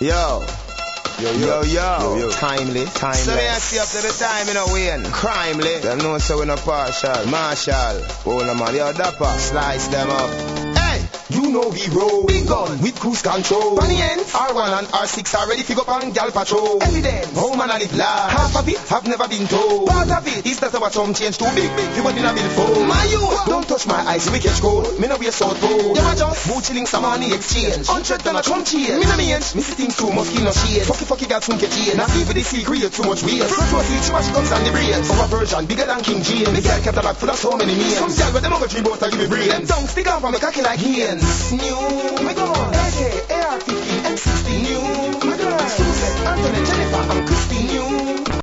Yo. Yo. Timely. So me I see up to the time in a win. Crimely. Them know so we no partial. Marshall. Oh no man. Yo, Dapper. Slice them up. Hey. You know we roll. Big gun with cruise control. Funny ends. R1 and R6 are ready to go on gal patrol. Evidence. Home and I live large. Half of it have never been told. Part of it is that our some change too big. You want in a billfold. My youth. Don't touch my eyes. We catch cold. Me no be a sort pole. You just mood chilling some money exchange. 100 dollar Trump change. Me no means. Me see things too mosquito shade. Fucky girl soon catch in. Not even the secret too much weird. Front row seat she guns on the brains. Our version bigger than King James. The girl kept a bag full of so many means. Some girl with them over dream about to give me brains. Them tongues stick out from me cocky like hands. New, me go on. AK, AR-15, M16. New, me girl. Susan, Anthony, Jennifer,